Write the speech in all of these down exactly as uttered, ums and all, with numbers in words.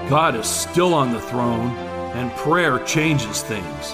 God is still on the throne, and prayer changes things.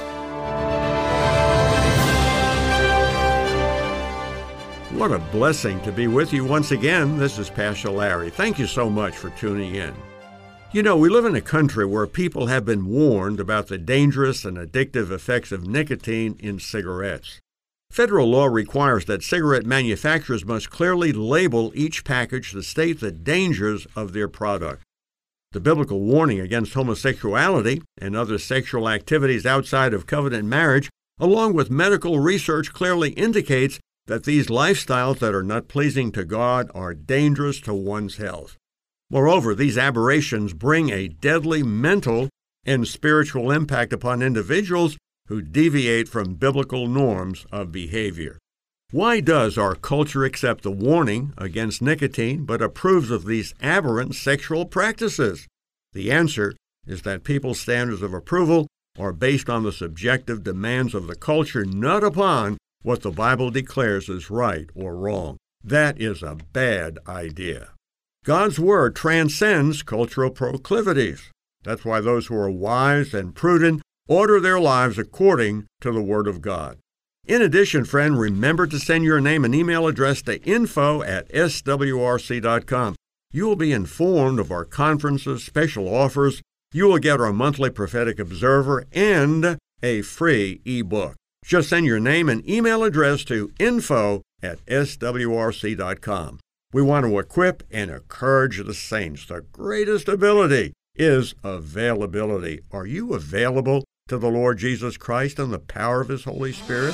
What a blessing to be with you once again. This is Pastor Larry. Thank you so much for tuning in. You know, we live in a country where people have been warned about the dangerous and addictive effects of nicotine in cigarettes. Federal law requires that cigarette manufacturers must clearly label each package to state the dangers of their product. The biblical warning against homosexuality and other sexual activities outside of covenant marriage, along with medical research, clearly indicates that these lifestyles that are not pleasing to God are dangerous to one's health. Moreover, these aberrations bring a deadly mental and spiritual impact upon individuals who deviate from biblical norms of behavior. Why does our culture accept the warning against nicotine but approves of these aberrant sexual practices? The answer is that people's standards of approval are based on the subjective demands of the culture, not upon what the Bible declares is right or wrong. That is a bad idea. God's Word transcends cultural proclivities. That's why those who are wise and prudent order their lives according to the Word of God. In addition, friend, remember to send your name and email address to info at s w r c dot com. You will be informed of our conferences, special offers. You will get our monthly Prophetic Observer and a free ebook. Just send your name and email address to info at s w r c dot com. We want to equip and encourage the saints. The greatest ability is availability. Are you available to the Lord Jesus Christ and the power of His Holy Spirit?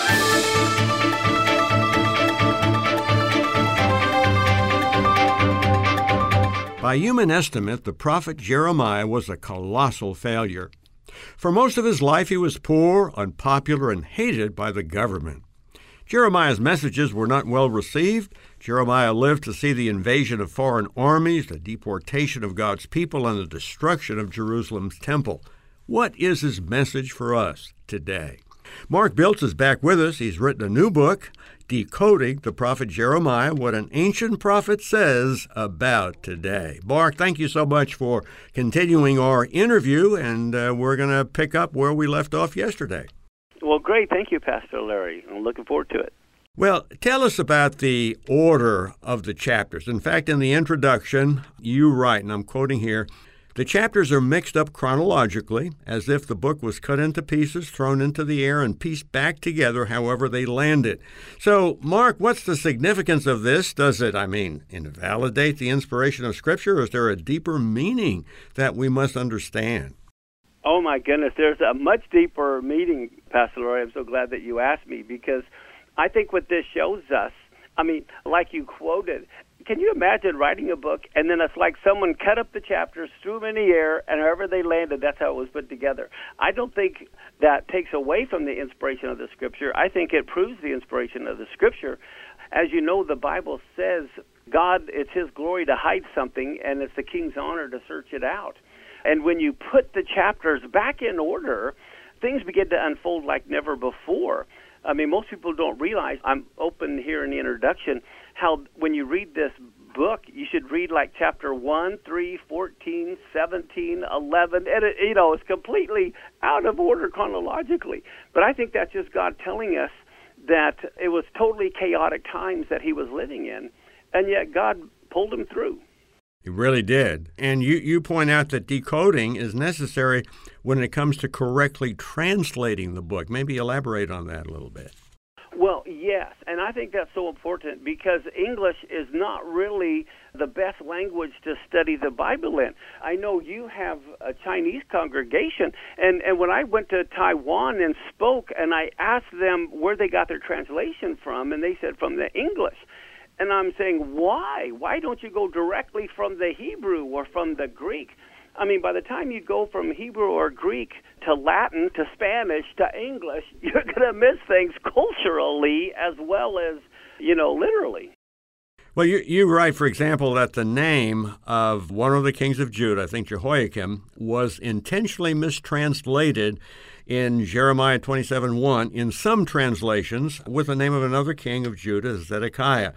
By human estimate, the prophet Jeremiah was a colossal failure. For most of his life, he was poor, unpopular, and hated by the government. Jeremiah's messages were not well received. Jeremiah lived to see the invasion of foreign armies, the deportation of God's people, and the destruction of Jerusalem's temple. What is his message for us today? Mark Biltz is back with us. He's written a new book, Decoding the Prophet Jeremiah, What an Ancient Prophet Says About Today. Mark, thank you so much for continuing our interview, and uh, we're going to pick up where we left off yesterday. Well, great. Thank you, Pastor Larry. I'm looking forward to it. Well, tell us about the order of the chapters. In fact, in the introduction, you write, and I'm quoting here, the chapters are mixed up chronologically, as if the book was cut into pieces, thrown into the air, and pieced back together however they landed. So, Mark, what's the significance of this? Does it, I mean, invalidate the inspiration of Scripture, or is there a deeper meaning that we must understand? Oh, my goodness, there's a much deeper meaning, Pastor Larry. I'm so glad that you asked me, because I think what this shows us, I mean, like you quoted, can you imagine writing a book and then it's like someone cut up the chapters, threw them in the air, and however they landed, that's how it was put together? I don't think that takes away from the inspiration of the Scripture. I think it proves the inspiration of the Scripture. As you know, the Bible says God, it's His glory to hide something, and it's the king's honor to search it out. And when you put the chapters back in order, things begin to unfold like never before. I mean, most people don't realize, I'm open here in the introduction, how when you read this book, you should read like chapter one, three, fourteen, seventeen, eleven, and it, you know, it's completely out of order chronologically. But I think that's just God telling us that it was totally chaotic times that He was living in, and yet God pulled him through. He really did. And you, you point out that decoding is necessary when it comes to correctly translating the book. Maybe elaborate on that a little bit. Well, yes, and I think that's so important because English is not really the best language to study the Bible in. I know you have a Chinese congregation, and, and when I went to Taiwan and spoke, and I asked them where they got their translation from, and they said from the English. And I'm saying, why? Why don't you go directly from the Hebrew or from the Greek? I mean, by the time you go from Hebrew or Greek to Latin to Spanish to English, you're going to miss things culturally as well as, you know, literally. Well, you, you write, for example, that the name of one of the kings of Judah, I think Jehoiakim, was intentionally mistranslated in Jeremiah twenty-seven one in some translations with the name of another king of Judah, Zedekiah.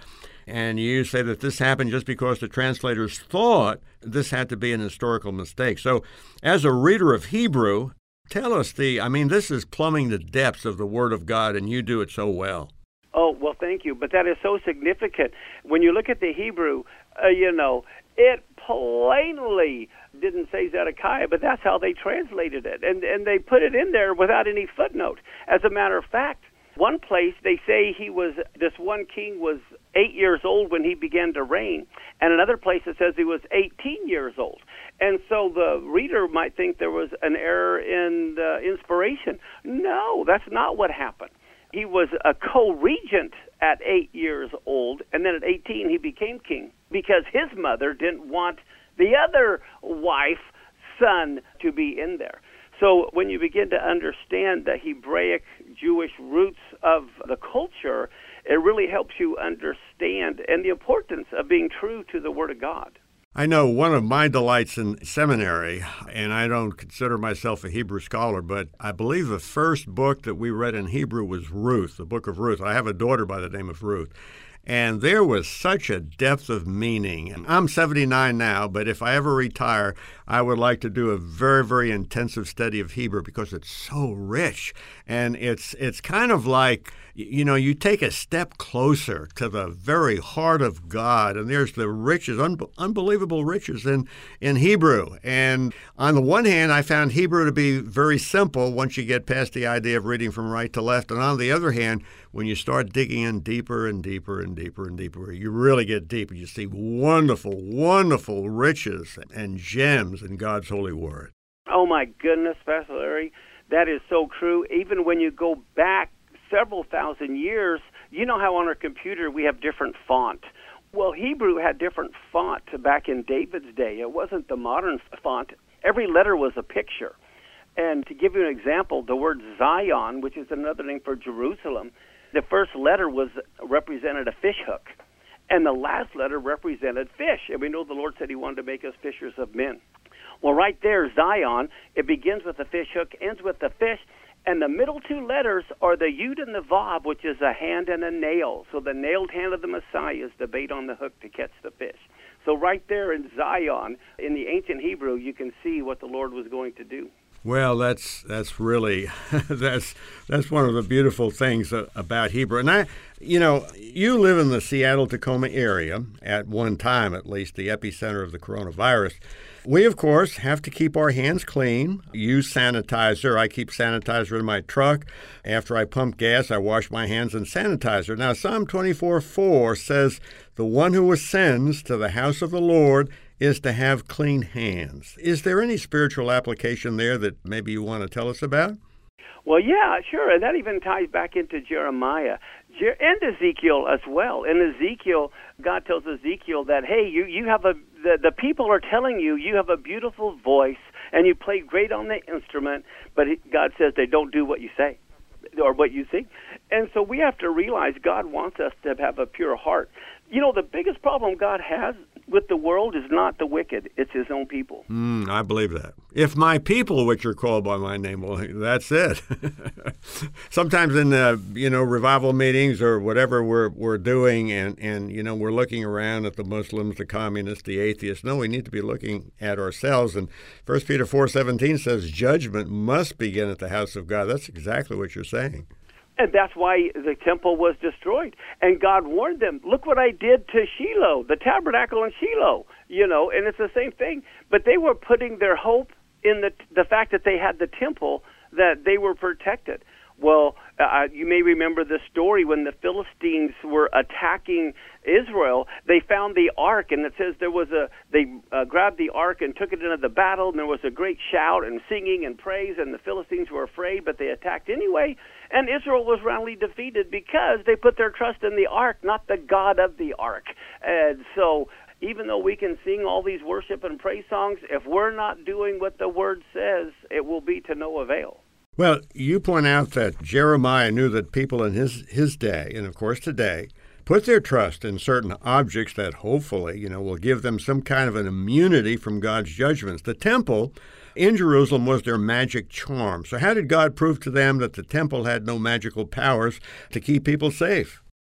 And you say that this happened just because the translators thought this had to be an historical mistake. So as a reader of Hebrew, tell us the, I mean, this is plumbing the depths of the Word of God, and you do it so well. Oh, well, thank you. But that is so significant. When you look at the Hebrew, uh, you know, it plainly didn't say Zedekiah, but that's how they translated it. And, and they put it in there without any footnote. As a matter of fact, one place they say he was, this one king was eight years old when he began to reign, and another place it says he was eighteen years old. And so the reader might think there was an error in the inspiration. No, that's not what happened. He was a co-regent at eight years old, and then at eighteen he became king because his mother didn't want the other wife, son, to be in there. So when you begin to understand the Hebraic Jewish roots of the culture, it really helps you understand and the importance of being true to the Word of God. I know one of my delights in seminary, and I don't consider myself a Hebrew scholar, but I believe the first book that we read in Hebrew was Ruth, the book of Ruth. I have a daughter by the name of Ruth. And there was such a depth of meaning. And I'm seventy-nine now, but if I ever retire, I would like to do a very, very intensive study of Hebrew because it's so rich. And it's it's kind of like, you know, you take a step closer to the very heart of God, and there's the riches, un- unbelievable riches in, in Hebrew. And on the one hand, I found Hebrew to be very simple once you get past the idea of reading from right to left. And on the other hand, when you start digging in deeper and deeper and deeper and deeper, you really get deep and you see wonderful, wonderful riches and gems in God's holy word. Oh, my goodness, Pastor Larry, that is so true. Even when you go back several thousand years, you know how on our computer we have different font. Well, Hebrew had different font back in David's day. It wasn't the modern font. Every letter was a picture. And to give you an example, the word Zion, which is another name for Jerusalem, the first letter was represented a fish hook, and the last letter represented fish. And we know the Lord said he wanted to make us fishers of men. Well, right there, Zion, it begins with the fish hook, ends with the fish, and the middle two letters are the Yud and the Vav, which is a hand and a nail. So the nailed hand of the Messiah is the bait on the hook to catch the fish. So right there in Zion, in the ancient Hebrew, you can see what the Lord was going to do. Well, that's that's really that's that's one of the beautiful things about Hebrew. And I, you know, you live in the Seattle-Tacoma area at one time, at least, the epicenter of the coronavirus. We, of course, have to keep our hands clean, use sanitizer. I keep sanitizer in my truck. After I pump gas, I wash my hands in sanitizer. Now, Psalm twenty-four four says, "The one who ascends to the house of the Lord is to have clean hands." Is there any spiritual application there that maybe you want to tell us about? Well, yeah, sure. And that even ties back into Jeremiah and Ezekiel as well. In Ezekiel, God tells Ezekiel that, hey, you, you have a, the, the people are telling you you have a beautiful voice and you play great on the instrument, but God says they don't do what you say or what you sing. And so we have to realize God wants us to have a pure heart. You know, the biggest problem God has with the world is not the wicked, it's his own people. Mm, I believe that. If my people, which are called by my name, well, that's it. Sometimes in the, you know, revival meetings or whatever we're we're doing, and, and, you know, we're looking around at the Muslims, the communists, the atheists. No, we need to be looking at ourselves. And First Peter four seventeen says judgment must begin at the house of God. That's exactly what you're saying. And that's why the temple was destroyed. And God warned them, look what I did to Shiloh, the tabernacle in Shiloh, you know, and it's the same thing. But they were putting their hope in the the fact that they had the temple, that they were protected. Well, uh, you may remember the story when the Philistines were attacking Israel. They found the ark, and it says there was a they uh, grabbed the ark and took it into the battle, and there was a great shout and singing and praise, and the Philistines were afraid, but they attacked anyway. And Israel was roundly defeated because they put their trust in the ark, not the God of the ark. And so even though we can sing all these worship and praise songs, if we're not doing what the Word says, it will be to no avail. Well, you point out that Jeremiah knew that people in his, his day, and of course today, put their trust in certain objects that hopefully, you know, will give them some kind of an immunity from God's judgments. The temple in Jerusalem was their magic charm. So how did God prove to them that the temple had no magical powers to keep people safe?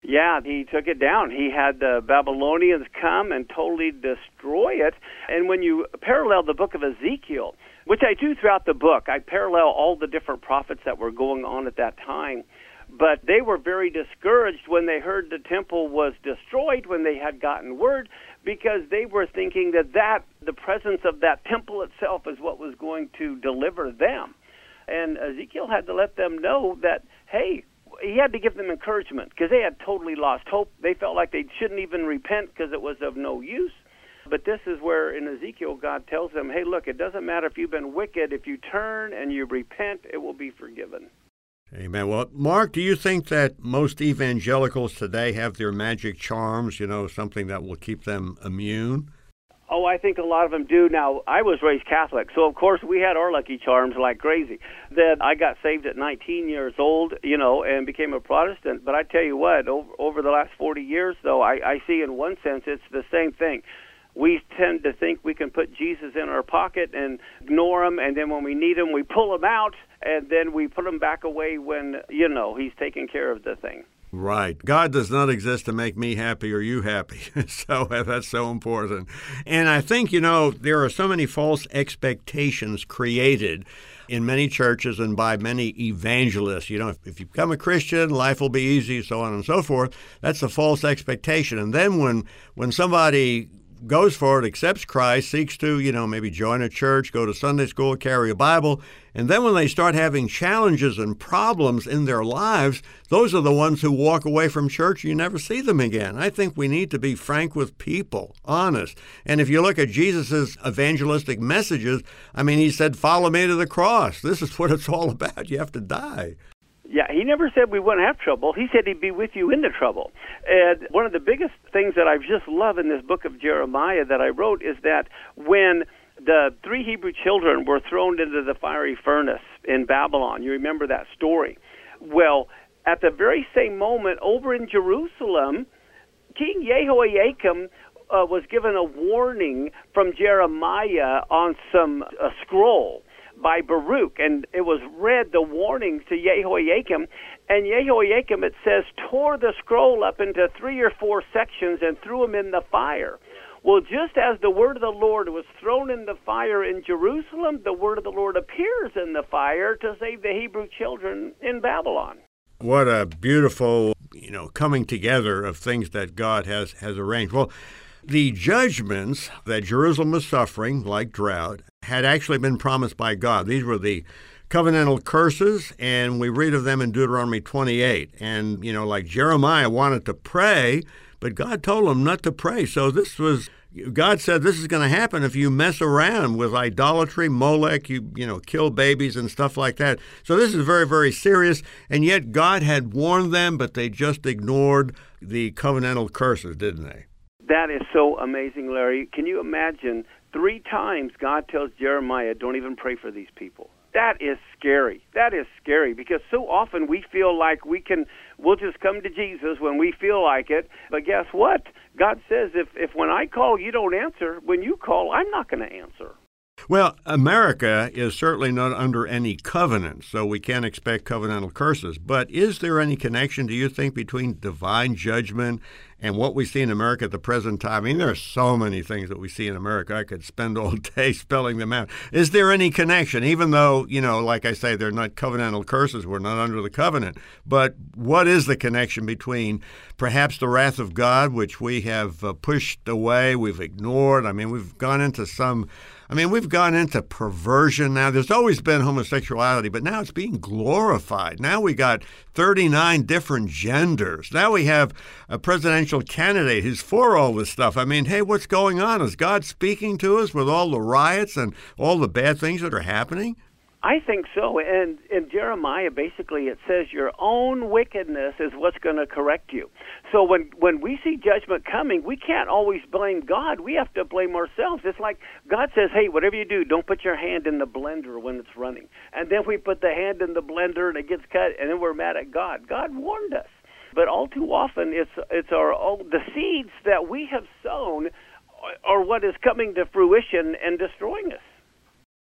Yeah, he took it down. He had the Babylonians come and totally destroy it. And when you parallel the book of Ezekiel, which I do throughout the book, I parallel all the different prophets that were going on at that time. But they were very discouraged when they heard the temple was destroyed, when they had gotten word, because they were thinking that, that the presence of that temple itself is what was going to deliver them. And Ezekiel had to let them know that, hey, he had to give them encouragement because they had totally lost hope. They felt like they shouldn't even repent because it was of no use. But this is where in Ezekiel God tells them, hey, look, it doesn't matter if you've been wicked. If you turn and you repent, it will be forgiven. Amen. Well, Mark, do you think that most evangelicals today have their magic charms, you know, something that will keep them immune? Oh, I think a lot of them do. Now, I was raised Catholic, so of course we had our lucky charms like crazy. Then I got saved at nineteen years old, you know, and became a Protestant. But I tell you what, over, over the last forty years, though, I, I see in one sense it's the same thing. We tend to think we can put Jesus in our pocket and ignore him, and then when we need him, we pull him out, and then we put him back away when, you know, he's taking care of the thing. Right. God does not exist to make me happy or you happy. So that's so important. And I think, you know, there are so many false expectations created in many churches and by many evangelists. You know, if, if you become a Christian, life will be easy, so on and so forth. That's a false expectation. And then when when somebody goes for it, accepts Christ, seeks to, you know, maybe join a church, go to Sunday school, carry a Bible, and then when they start having challenges and problems in their lives, those are the ones who walk away from church and you never see them again. I think we need to be frank with people, honest. And if you look at Jesus' evangelistic messages, I mean, he said, follow me to the cross. This is what it's all about. You have to die. Yeah, he never said we wouldn't have trouble. He said he'd be with you in the trouble. And one of the biggest things that I just love in this book of Jeremiah that I wrote is that when the three Hebrew children were thrown into the fiery furnace in Babylon, you remember that story. Well, at the very same moment, over in Jerusalem, King Jehoiakim uh, was given a warning from Jeremiah on some a scroll by Baruch, and it was read, the warning to Jehoiakim, and Jehoiakim, it says, tore the scroll up into three or four sections and threw them in the fire. Well, just as the word of the Lord was thrown in the fire in Jerusalem, the word of the Lord appears in the fire to save the Hebrew children in Babylon. What a beautiful, you know, coming together of things that God has, has arranged. Well, the judgments that Jerusalem was suffering, like drought, had actually been promised by God. These were the covenantal curses, and we read of them in Deuteronomy twenty-eight. And, you know, like Jeremiah wanted to pray, but God told him not to pray. So this was, God said this is going to happen if you mess around with idolatry, Molech, you, you know, kill babies and stuff like that. So this is very, very serious. And yet God had warned them, but they just ignored the covenantal curses, didn't they? That is so amazing, Larry. Can you imagine three times God tells Jeremiah, don't even pray for these people? That is scary. That is scary because so often we feel like we can, we'll just come to Jesus when we feel like it. But guess what? God says if, if when I call you don't answer, when you call, I'm not going to answer. Well, America is certainly not under any covenant, so we can't expect covenantal curses. But is there any connection, do you think, between divine judgment and what we see in America at the present time? I mean, there are so many things that we see in America. I could spend all day spelling them out. Is there any connection, even though, you know, like I say, they're not covenantal curses, we're not under the covenant. But what is the connection between perhaps the wrath of God, which we have uh, pushed away, we've ignored? I mean, we've gone into some... I mean, we've gone into perversion now. There's always been homosexuality, but now it's being glorified. Now we got thirty-nine different genders. Now we have a presidential candidate who's for all this stuff. I mean, hey, what's going on? Is God speaking to us with all the riots and all the bad things that are happening? I think so. And in Jeremiah, basically, it says your own wickedness is what's going to correct you. So when, when we see judgment coming, we can't always blame God. We have to blame ourselves. It's like God says, hey, whatever you do, don't put your hand in the blender when it's running. And then we put the hand in the blender and it gets cut, and then we're mad at God. God warned us. But all too often, it's it's our own, the seeds that we have sown are what is coming to fruition and destroying us.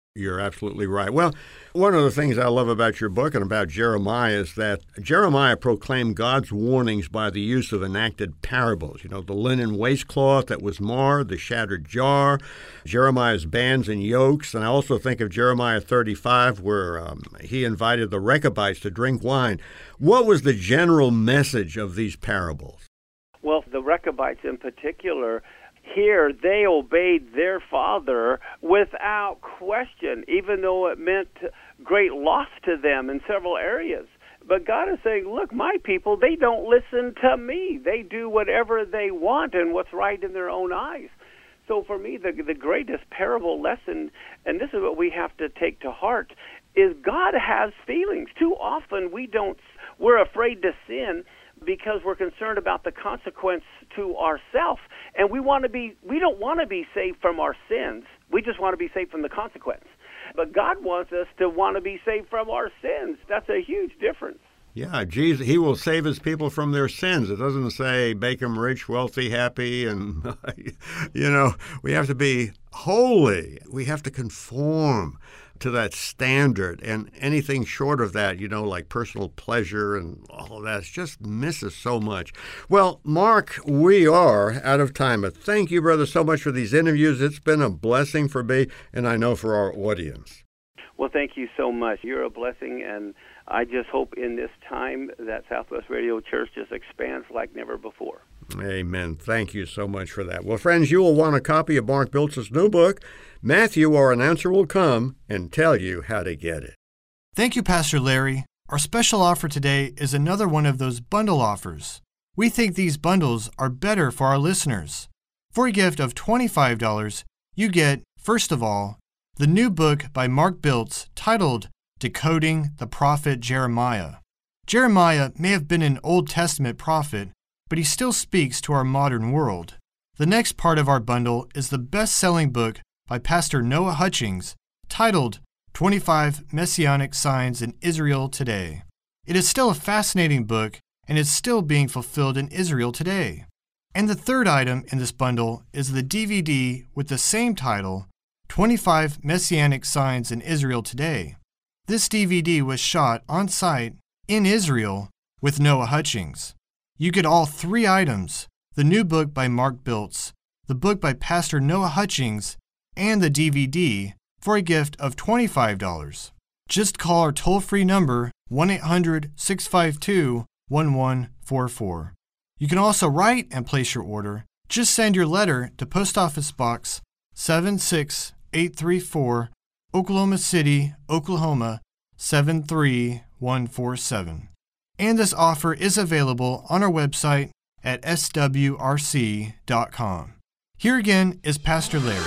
You're absolutely right. Well, one of the things I love about your book and about Jeremiah is that Jeremiah proclaimed God's warnings by the use of enacted parables. You know, the linen waistcloth that was marred, the shattered jar, Jeremiah's bands and yokes. And I also think of Jeremiah thirty-five, where um, he invited the Rechabites to drink wine. What was the general message of these parables? Well, the Rechabites in particular, here, they obeyed their father without question, even though it meant great loss to them in several areas. But God is saying, look, my people, they don't listen to me. They do whatever they want and what's right in their own eyes. So for me, the, the greatest parable lesson, and this is what we have to take to heart, is God has feelings. Too often we don't, we're afraid to sin because we're concerned about the consequence to ourselves. And we want to be, we don't want to be saved from our sins. We just want to be saved from the consequence. But God wants us to want to be saved from our sins. That's a huge difference. Yeah, Jesus, he will save his people from their sins. It doesn't say make them rich, wealthy, happy, and, you know, we have to be holy. We have to conform to that standard, and anything short of that, you know, like personal pleasure and all of that, just misses so much. Well, Mark, we are out of time, but thank you, brother, so much for these interviews. It's been a blessing for me, and I know for our audience. Well, thank you so much. You're a blessing, and I just hope in this time that Southwest Radio Church just expands like never before. Amen. Thank you so much for that. Well, friends, you will want a copy of Mark Biltz's new book. Matthew, our announcer, will come and tell you how to get it. Thank you, Pastor Larry. Our special offer today is another one of those bundle offers. We think these bundles are better for our listeners. For a gift of twenty-five dollars, you get, first of all, the new book by Mark Biltz titled Decoding the Prophet Jeremiah. Jeremiah may have been an Old Testament prophet, but he still speaks to our modern world. The next part of our bundle is the best-selling book by Pastor Noah Hutchings titled twenty-five Messianic Signs in Israel Today. It is still a fascinating book and is still being fulfilled in Israel today. And the third item in this bundle is the D V D with the same title, twenty-five Messianic Signs in Israel Today. This D V D was shot on site in Israel with Noah Hutchings. You get all three items, the new book by Mark Biltz, the book by Pastor Noah Hutchings, and the D V D for a gift of twenty-five dollars. Just call our toll-free number one eight hundred, six five two, one one four four. You can also write and place your order. Just send your letter to Post Office Box seven six eight three four, Oklahoma City, Oklahoma seven three one four seven. And this offer is available on our website at s w r c dot com. Here again is Pastor Larry.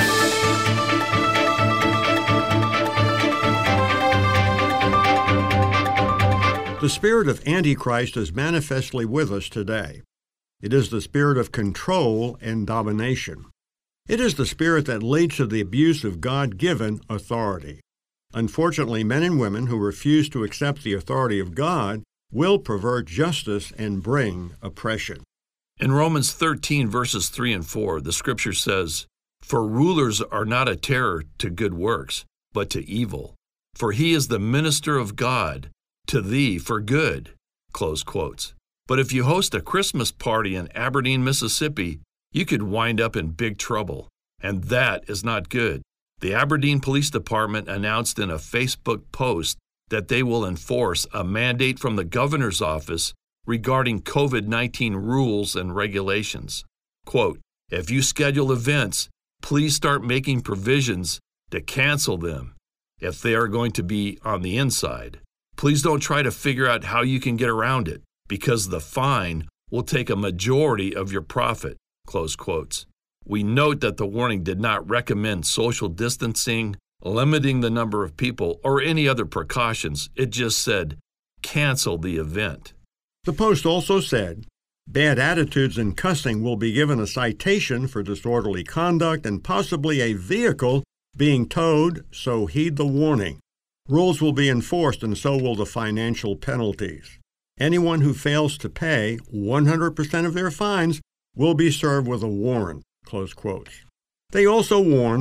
The spirit of Antichrist is manifestly with us today. It is the spirit of control and domination. It is the spirit that leads to the abuse of God-given authority. Unfortunately, men and women who refuse to accept the authority of God will pervert justice and bring oppression. In Romans thirteen, verses three and four, the scripture says, "For rulers are not a terror to good works, but to evil. For he is the minister of God, to thee for good." Close quotes. But if you host a Christmas party in Aberdeen, Mississippi, you could wind up in big trouble, and that is not good. The Aberdeen Police Department announced in a Facebook post that they will enforce a mandate from the governor's office regarding covid nineteen rules and regulations. Quote, "If you schedule events, please start making provisions to cancel them if they are going to be on the inside. Please don't try to figure out how you can get around it, because the fine will take a majority of your profit." Close quotes. We note that the warning did not recommend social distancing, limiting the number of people, or any other precautions. It just said, cancel the event. The Post also said, bad attitudes and cussing will be given a citation for disorderly conduct and possibly a vehicle being towed, so heed the warning. Rules will be enforced and so will the financial penalties. Anyone who fails to pay one hundred percent of their fines will be served with a warrant. Close quotes. They also warned,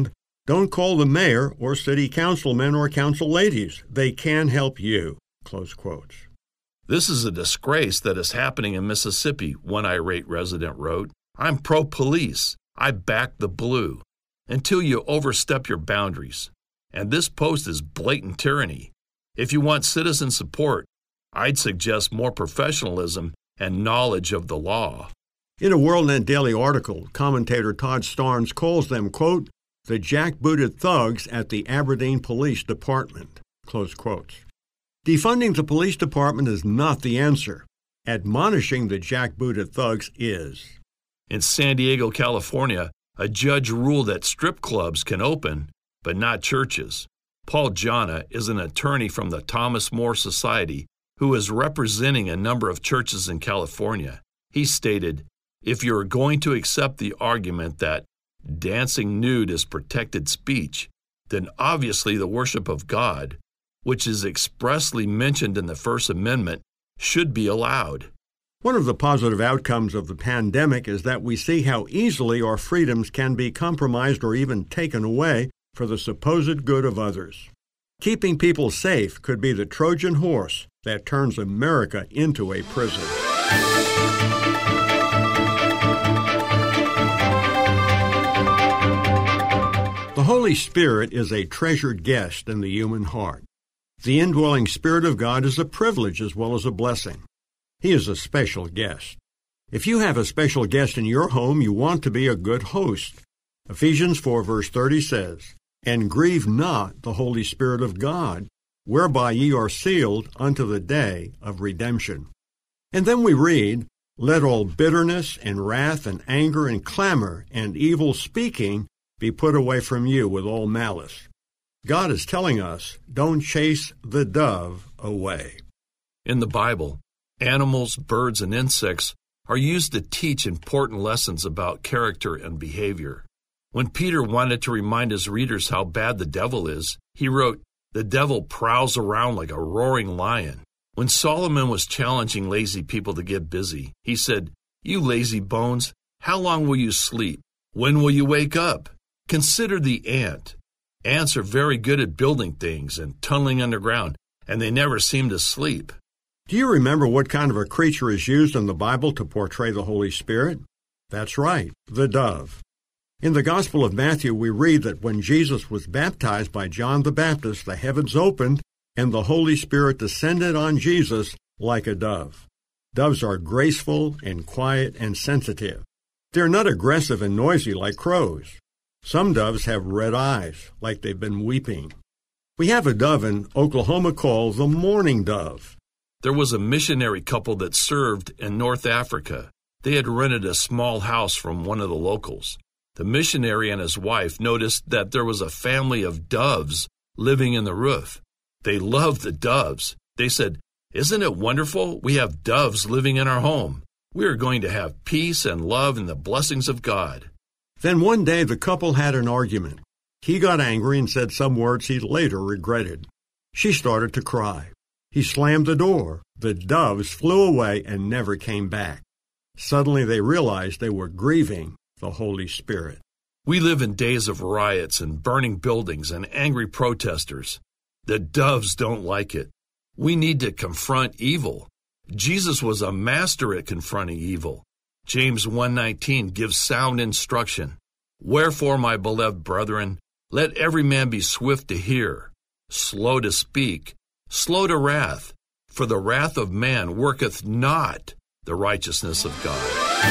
Don't call the mayor or city councilmen or council ladies. They can help you." Close quotes. "This is a disgrace that is happening in Mississippi," one irate resident wrote. "I'm pro-police. I back the blue. Until you overstep your boundaries. And this post is blatant tyranny. If you want citizen support, I'd suggest more professionalism and knowledge of the law." In a WorldNet Daily article, commentator Todd Starnes calls them, quote, "the jackbooted thugs at the Aberdeen Police Department." Close quotes. Defunding the police department is not the answer. Admonishing the jackbooted thugs is. In San Diego, California, a judge ruled that strip clubs can open, but not churches. Paul Jana is an attorney from the Thomas More Society who is representing a number of churches in California. He stated, "If you're going to accept the argument that dancing nude is protected speech, then obviously the worship of God, which is expressly mentioned in the First Amendment, should be allowed." One of the positive outcomes of the pandemic is that we see how easily our freedoms can be compromised or even taken away for the supposed good of others. Keeping people safe could be the Trojan horse that turns America into a prison. The Holy Spirit is a treasured guest in the human heart. The indwelling Spirit of God is a privilege as well as a blessing. He is a special guest. If you have a special guest in your home, you want to be a good host. Ephesians four verse thirty says, "And grieve not the Holy Spirit of God, whereby ye are sealed unto the day of redemption." And then we read, "Let all bitterness and wrath and anger and clamor and evil speaking be put away from you with all malice." God is telling us, don't chase the dove away. In the Bible, animals, birds, and insects are used to teach important lessons about character and behavior. When Peter wanted to remind his readers how bad the devil is, he wrote, "The devil prowls around like a roaring lion." When Solomon was challenging lazy people to get busy, he said, "You lazy bones, how long will you sleep? When will you wake up? Consider the ant. Ants are very good at building things and tunneling underground, and they never seem to sleep." Do you remember what kind of a creature is used in the Bible to portray the Holy Spirit? That's right, the dove. In the Gospel of Matthew, we read that when Jesus was baptized by John the Baptist, the heavens opened and the Holy Spirit descended on Jesus like a dove. Doves are graceful and quiet and sensitive. They're not aggressive and noisy like crows. Some doves have red eyes, like they've been weeping. We have a dove in Oklahoma called the mourning dove. There was a missionary couple that served in North Africa. They had rented a small house from one of the locals. The missionary and his wife noticed that there was a family of doves living in the roof. They loved the doves. They said, "Isn't it wonderful? We have doves living in our home. We are going to have peace and love and the blessings of God." Then one day the couple had an argument. He got angry and said some words he later regretted. She started to cry. He slammed the door. The doves flew away and never came back. Suddenly they realized they were grieving the Holy Spirit. We live in days of riots and burning buildings and angry protesters. The doves don't like it. We need to confront evil. Jesus was a master at confronting evil. James one nineteen gives sound instruction. "Wherefore, my beloved brethren, let every man be swift to hear, slow to speak, slow to wrath, for the wrath of man worketh not the righteousness of God."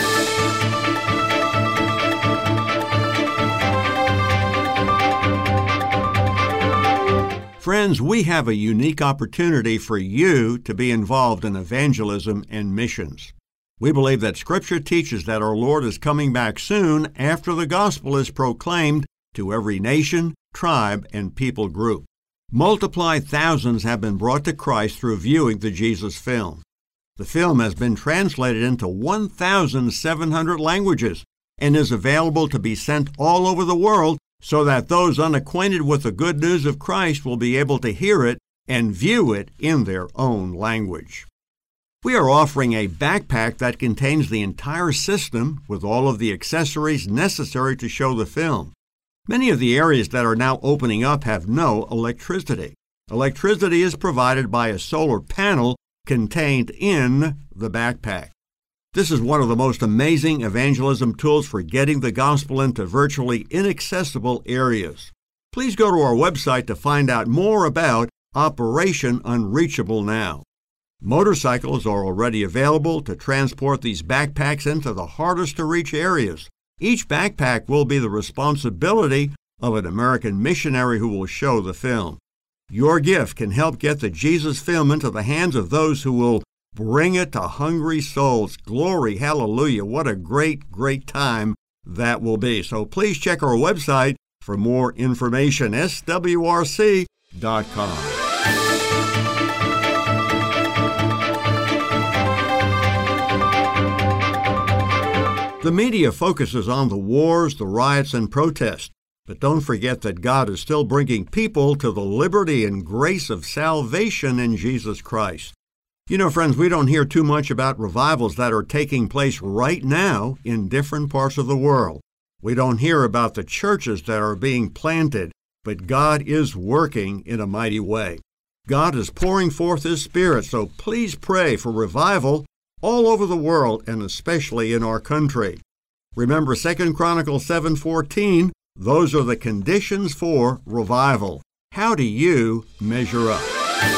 Friends, we have a unique opportunity for you to be involved in evangelism and missions. We believe that Scripture teaches that our Lord is coming back soon after the gospel is proclaimed to every nation, tribe, and people group. Multiplied thousands have been brought to Christ through viewing the Jesus film. The film has been translated into one thousand seven hundred languages and is available to be sent all over the world so that those unacquainted with the good news of Christ will be able to hear it and view it in their own language. We are offering a backpack that contains the entire system with all of the accessories necessary to show the film. Many of the areas that are now opening up have no electricity. Electricity is provided by a solar panel contained in the backpack. This is one of the most amazing evangelism tools for getting the gospel into virtually inaccessible areas. Please go to our website to find out more about Operation Unreachable Now. Motorcycles are already available to transport these backpacks into the hardest-to-reach areas. Each backpack will be the responsibility of an American missionary who will show the film. Your gift can help get the Jesus film into the hands of those who will bring it to hungry souls. Glory, hallelujah. What a great, great time that will be. So please check our website for more information, S W R C dot com. The media focuses on the wars, the riots, and protests. But don't forget that God is still bringing people to the liberty and grace of salvation in Jesus Christ. You know, friends, we don't hear too much about revivals that are taking place right now in different parts of the world. We don't hear about the churches that are being planted, but God is working in a mighty way. God is pouring forth His Spirit, so please pray for revival all over the world and especially in our country. Remember Second Chronicles seven fourteen, those are the conditions for revival. How do you measure up?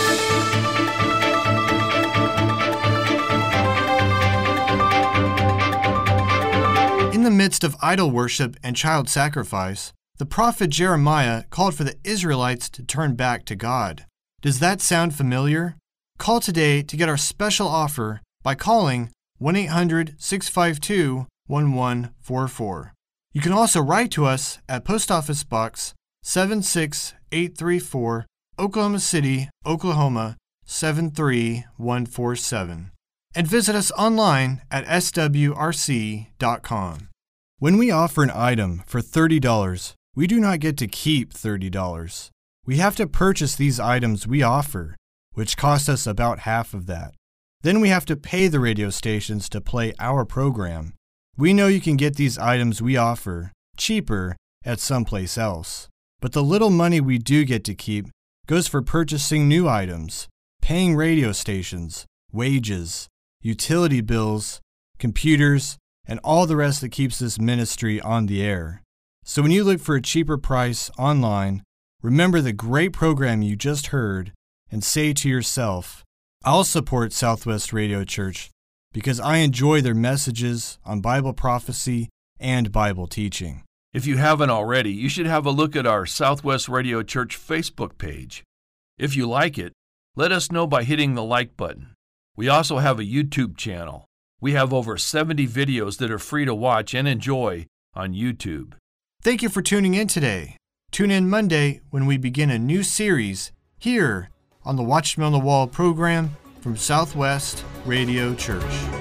In the midst of idol worship and child sacrifice, the prophet Jeremiah called for the Israelites to turn back to God. Does that sound familiar? Call today to get our special offer by calling one eight hundred, six five two, one one four four. You can also write to us at Post Office Box seven six eight three four, Oklahoma City, Oklahoma seven three one four seven, and visit us online at S W R C dot com. When we offer an item for thirty dollars, we do not get to keep thirty dollars. We have to purchase these items we offer, which cost us about half of that. Then we have to pay the radio stations to play our program. We know you can get these items we offer cheaper at someplace else, but the little money we do get to keep goes for purchasing new items, paying radio stations, wages, utility bills, computers, and all the rest that keeps this ministry on the air. So when you look for a cheaper price online, remember the great program you just heard and say to yourself, I'll support Southwest Radio Church because I enjoy their messages on Bible prophecy and Bible teaching. If you haven't already, you should have a look at our Southwest Radio Church Facebook page. If you like it, let us know by hitting the like button. We also have a YouTube channel. We have over seventy videos that are free to watch and enjoy on YouTube. Thank you for tuning in today. Tune in Monday when we begin a new series here on the Watchman on the Wall program from Southwest Radio Church.